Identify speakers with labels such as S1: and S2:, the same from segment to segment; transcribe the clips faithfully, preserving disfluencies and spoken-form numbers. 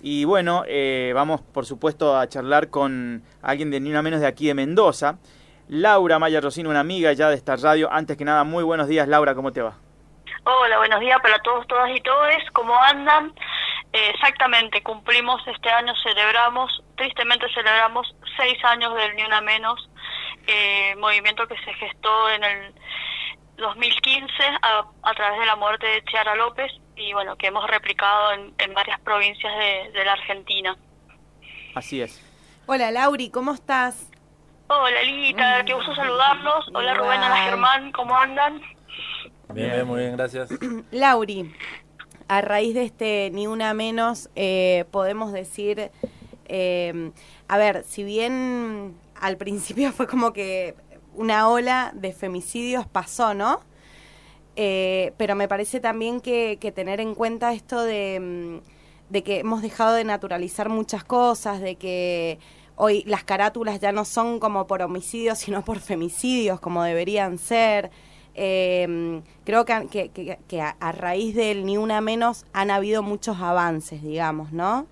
S1: Y bueno, eh, vamos por supuesto a charlar con alguien de ni una menos de aquí de Mendoza. Laura Maya Rosino, una amiga ya de esta radio. Antes que nada, muy buenos días, Laura, ¿cómo te va?
S2: Hola, buenos días para todos, todas y todos. ¿Cómo andan? Eh, exactamente, cumplimos este año, celebramos, tristemente celebramos seis años del Ni Una Menos, eh, movimiento que se gestó en el dos mil quince a, a través de la muerte de Chiara López y bueno, que hemos replicado en, en varias provincias de, de la Argentina.
S1: Así es.
S3: Hola, Lauri, ¿cómo estás?
S2: Hola, Lita, qué gusto saludarlos. Hola,
S3: Igual.
S2: Rubén, hola, Germán, ¿cómo andan?
S4: Bien, bien, muy bien, gracias.
S3: Lauri, a raíz de este Ni Una Menos, eh, podemos decir, eh, a ver, si bien al principio fue como que una ola de femicidios pasó, ¿no? Eh, pero me parece también que, que tener en cuenta esto de, de que hemos dejado de naturalizar muchas cosas, de que hoy las carátulas ya no son como por homicidios, sino por femicidios, como deberían ser. Eh, creo que, que, que, que a, a raíz del Ni Una Menos han habido muchos avances, digamos, ¿no?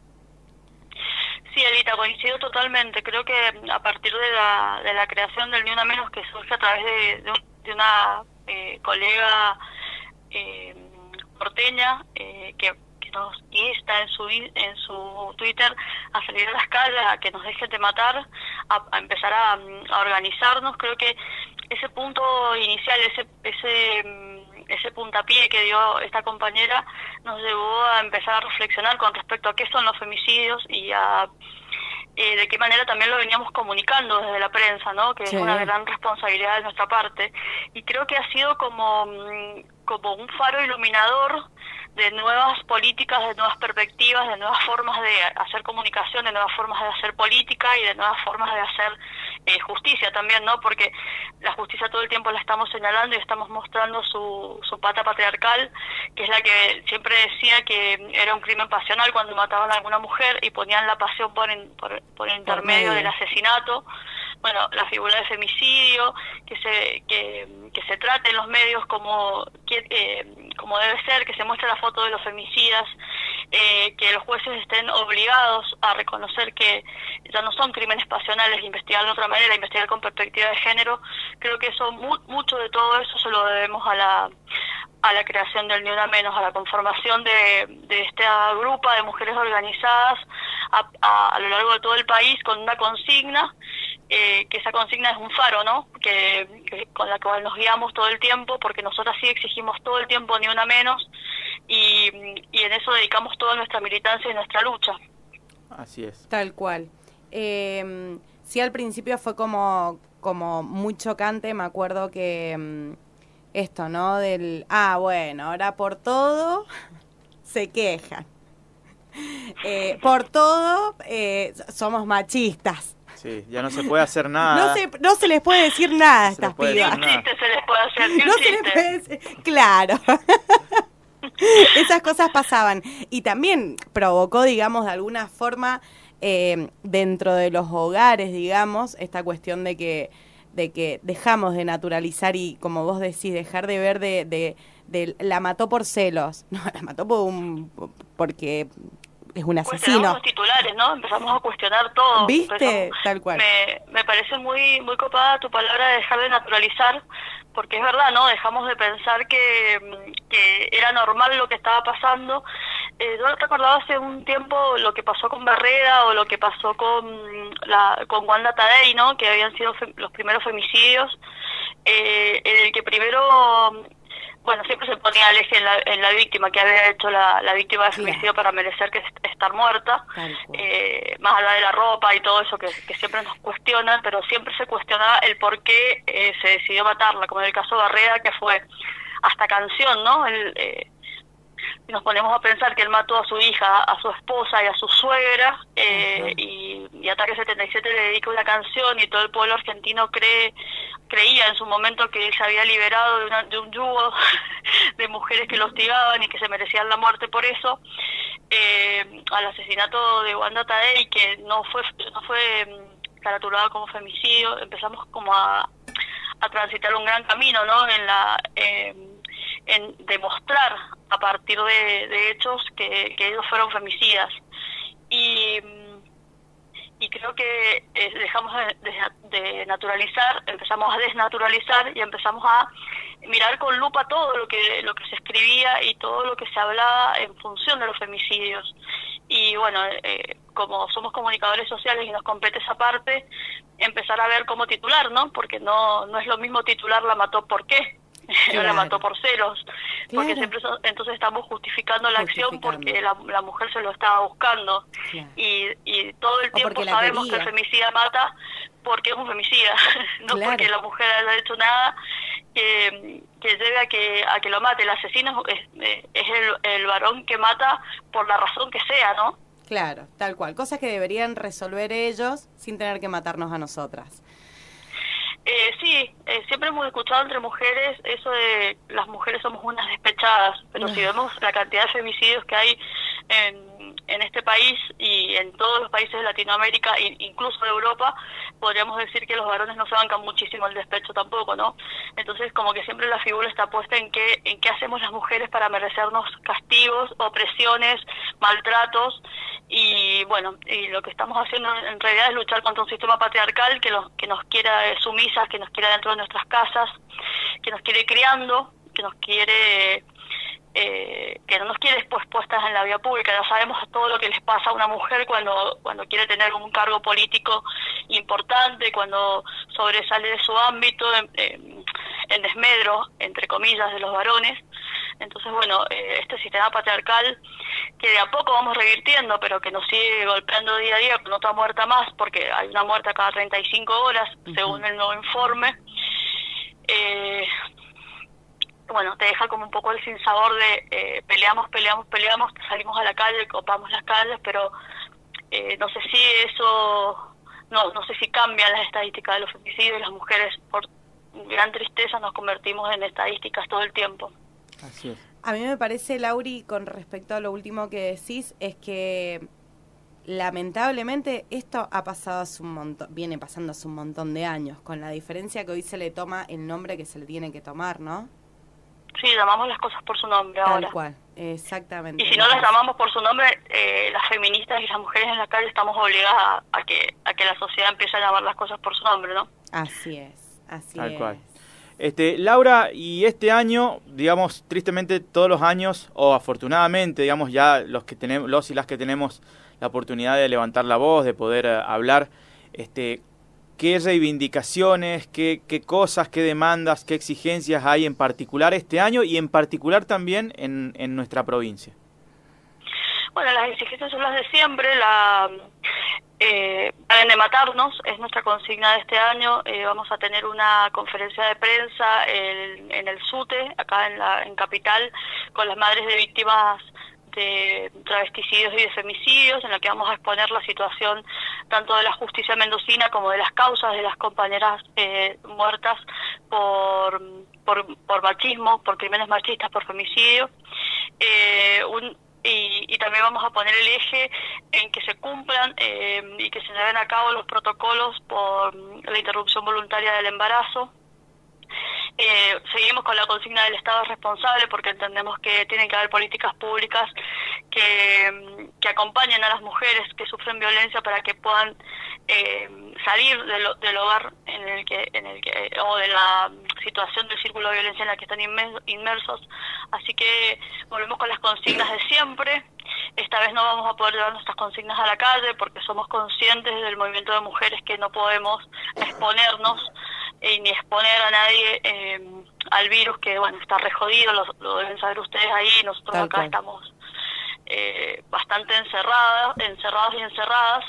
S2: Sí, Elita, coincido totalmente. Creo que a partir de la, de la creación del Ni Una Menos, que surge a través de, de, de una eh, colega eh, porteña eh, que, que nos insta en su en su Twitter a salir a las calles, a que nos dejen de matar, a, a empezar a, a organizarnos. Creo que ese punto inicial, ese ese ese puntapié que dio esta compañera nos llevó a empezar a reflexionar con respecto a qué son los femicidios y a eh, de qué manera también lo veníamos comunicando desde la prensa, ¿no? Que sí. Es una gran responsabilidad de nuestra parte. Y creo que ha sido como, como un faro iluminador de nuevas políticas, de nuevas perspectivas, de nuevas formas de hacer comunicación, de nuevas formas de hacer política y de nuevas formas de hacer eh, justicia también, ¿no? Porque la justicia todo el tiempo la estamos señalando y estamos mostrando su, su pata patriarcal, que es la que siempre decía que era un crimen pasional cuando mataban a alguna mujer y ponían la pasión por, in, por, por intermedio del asesinato. Bueno, la figura de femicidio, que se que, que se trate en los medios como que, eh, como debe ser, que se muestre la foto de los femicidas, eh, que los jueces estén obligados a reconocer que ya no son crímenes pasionales, investigar de otra manera, investigar con perspectiva de género. Creo que eso mu mucho de todo eso se lo debemos a la a la creación del Ni Una Menos, a la conformación de, de esta grupa de mujeres organizadas a, a, a lo largo de todo el país con una consigna, eh, que esa consigna es un faro, ¿no? Que, que con la cual nos guiamos todo el tiempo, porque nosotras sí exigimos todo el tiempo Ni Una Menos y, y en eso dedicamos toda nuestra militancia y nuestra lucha.
S1: Así es.
S3: Tal cual. Eh, sí, al principio fue como, como muy chocante, me acuerdo que esto, ¿no? Del, ah, bueno, ahora por todo se quejan. Eh, por todo eh, somos machistas.
S1: Sí, ya no se puede hacer nada.
S3: No se, no se les puede decir nada a estas
S2: pibas. Ni un chiste se les puede hacer, ni un
S3: no
S2: chiste.
S3: Se les puede decir, claro. Esas cosas pasaban. Y también provocó, digamos, de alguna forma, eh, dentro de los hogares, digamos, esta cuestión de que de que dejamos de naturalizar y, como vos decís, dejar de ver de, de, de la mató por celos. No, la mató por un, porque es un asesino.
S2: Cuestionamos los titulares, ¿no? Empezamos a cuestionar todo.
S3: ¿Viste?
S2: Empezamos,
S3: Tal cual.
S2: Me, me parece muy muy copada tu palabra de dejar de naturalizar, porque es verdad, ¿no? Dejamos de pensar que, que era normal lo que estaba pasando. Eh, yo recordaba hace un tiempo lo que pasó con Barreda o lo que pasó con la con Wanda Tadei, ¿no? Que habían sido fe, los primeros femicidios, eh, en el que primero, bueno, siempre se ponía el eje en la, en la víctima, que había hecho la, la víctima de femicidio, claro, para merecer que estar muerta, eh, más allá de la ropa y todo eso que, que siempre nos cuestionan, pero siempre se cuestionaba el por qué eh, se decidió matarla, como en el caso de Barreda, que fue hasta canción, ¿no? El, eh, y nos ponemos a pensar que él mató a su hija, a su esposa y a su suegra, eh, uh-huh. y, y Ataque setenta y siete le dedica una canción y todo el pueblo argentino cree creía en su momento que él se había liberado de, una, de un yugo de mujeres que lo hostigaban y que se merecían la muerte por eso. Eh, al asesinato de Wanda Tadei, que no fue no fue caratulado como femicidio, empezamos como a, a transitar un gran camino, ¿no? En la eh, en demostrar a partir de, de hechos que, que ellos fueron femicidas. Y, y creo que eh, dejamos de, de, de naturalizar, empezamos a desnaturalizar y empezamos a mirar con lupa todo lo que lo que se escribía y todo lo que se hablaba en función de los femicidios. Y bueno, eh, como somos comunicadores sociales y nos compete esa parte, empezar a ver cómo titular, ¿no? Porque no no es lo mismo titular la mató por qué, claro. La mató por celos, claro. Porque siempre so, entonces estamos justificando la justificando. acción porque la, la mujer se lo estaba buscando, claro. y, y todo el tiempo sabemos que el femicida mata porque es un femicida, no claro. porque la mujer haya hecho nada que, que lleve a que a que lo mate. El asesino es, es el, el varón que mata por la razón que sea, ¿no?
S3: Claro, tal cual. Cosas que deberían resolver ellos sin tener que matarnos a nosotras.
S2: Eh, sí, eh, siempre hemos escuchado entre mujeres eso de las mujeres somos unas despechadas, pero si vemos la cantidad de femicidios que hay en, en este país y en todos los países de Latinoamérica, e incluso de Europa, podríamos decir que los varones no se bancan muchísimo el despecho tampoco, ¿no? Entonces como que siempre la figura está puesta en qué, en qué hacemos las mujeres para merecernos castigos, opresiones, maltratos, y bueno, y lo que estamos haciendo en realidad es luchar contra un sistema patriarcal que, los, que nos quiera eh, sumisas, que nos quiera dentro de nuestras casas, que nos quiere criando, que nos quiere eh, que no nos quiere después puestas en la vía pública. Ya sabemos todo lo que les pasa a una mujer cuando cuando quiere tener un cargo político importante, cuando sobresale de su ámbito en, en, en desmedro, entre comillas, de los varones. Entonces, bueno, eh, este sistema patriarcal que de a poco vamos revirtiendo, pero que nos sigue golpeando día a día con otra muerta más, porque hay una muerte cada treinta y cinco horas, uh-huh. según el nuevo informe, eh, bueno, te deja como un poco el sinsabor de eh, peleamos, peleamos, peleamos, salimos a la calle, copamos las calles, pero eh, no sé si eso, no, no sé si cambian las estadísticas de los femicidios, y las mujeres, por gran tristeza, nos convertimos en estadísticas todo el tiempo.
S1: Así es.
S3: A mí me parece, Lauri, con respecto a lo último que decís, es que lamentablemente esto ha pasado hace un montón, viene pasando hace un montón de años, con la diferencia que hoy se le toma el nombre que se le tiene que tomar, ¿no?
S2: Sí, llamamos las cosas por su nombre
S3: Tal
S2: ahora.
S3: Tal cual, exactamente.
S2: Y si no las llamamos por su nombre, eh, las feministas y las mujeres en la calle estamos obligadas a, a que a que la sociedad empiece a llamar las cosas por su nombre, ¿no?
S3: Así es, así
S1: Tal
S3: es.
S1: cual. Este, Laura, y este año, digamos, tristemente todos los años, o afortunadamente, digamos, ya los que tenemos, los y las que tenemos la oportunidad de levantar la voz, de poder uh, hablar, este, ¿qué reivindicaciones, qué, qué cosas, qué demandas, qué exigencias hay en particular este año y en particular también en, en nuestra provincia?
S2: Bueno, las exigencias son las de siempre. La eh, paren de matarnos es nuestra consigna de este año. Eh, vamos a tener una conferencia de prensa en, en el SUTE, acá en la en Capital, con las madres de víctimas de travesticidios y de femicidios, en la que vamos a exponer la situación tanto de la justicia mendocina como de las causas de las compañeras eh, muertas por, por por machismo, por crímenes machistas, por femicidio. Eh, un Y, y también vamos a poner el eje en que se cumplan eh, y que se lleven a cabo los protocolos por la interrupción voluntaria del embarazo. Eh, seguimos con la consigna del Estado responsable, porque entendemos que tienen que haber políticas públicas que, que acompañen a las mujeres que sufren violencia para que puedan eh, salir de lo, del hogar en el que en el que o de la situación del círculo de violencia en la que están inmersos. Así que volvemos con las consignas de siempre. Esta vez no vamos a poder llevar nuestras consignas a la calle porque somos conscientes del movimiento de mujeres que no podemos exponernos eh, ni exponer a nadie eh, al virus, que bueno, está re jodido, lo, lo deben saber ustedes ahí. Nosotros Tal acá cual. estamos eh, bastante encerradas, encerrados y encerradas.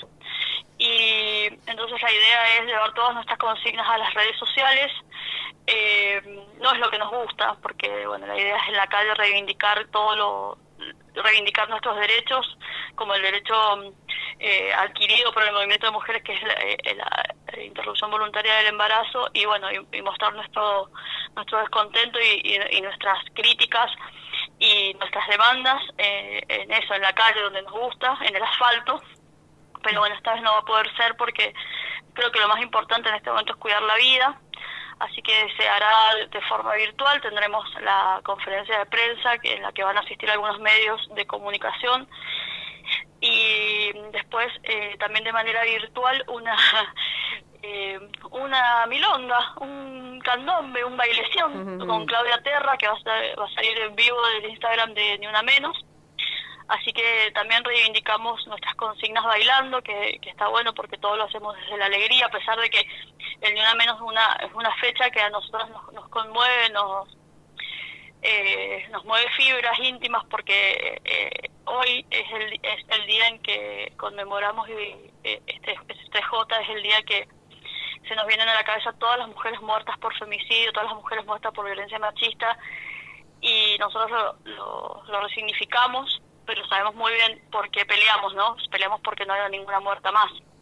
S2: Y entonces la idea es llevar todas nuestras consignas a las redes sociales. Eh, no es lo que nos gusta, porque bueno, la idea es en la calle reivindicar todo lo reivindicar nuestros derechos, como el derecho eh, adquirido por el movimiento de mujeres, que es la, eh, la, la interrupción voluntaria del embarazo, y bueno, y, y mostrar nuestro nuestro descontento y, y, y nuestras críticas y nuestras demandas eh, en eso, en la calle donde nos gusta, en el asfalto. Pero bueno, esta vez no va a poder ser porque creo que lo más importante en este momento es cuidar la vida. así que se hará de forma virtual. Tendremos la conferencia de prensa en la que van a asistir algunos medios de comunicación y después eh, también de manera virtual una eh, una milonga, un candombe, un baileción uh-huh. con Claudia Terra, que va a, ser, va a salir en vivo del Instagram de Ni Una Menos. Así que también reivindicamos nuestras consignas bailando, que, que está bueno porque todo lo hacemos desde la alegría, a pesar de que el Ni Una Menos es una, es una fecha que a nosotros nos, nos conmueve, nos eh, nos mueve fibras íntimas, porque eh, hoy es el, es el día en que conmemoramos, y eh, este, este J es el día que se nos vienen a la cabeza todas las mujeres muertas por femicidio, todas las mujeres muertas por violencia machista, y nosotros lo, lo, lo resignificamos, pero sabemos muy bien por qué peleamos, ¿no? Peleamos porque no haya ninguna muerta más.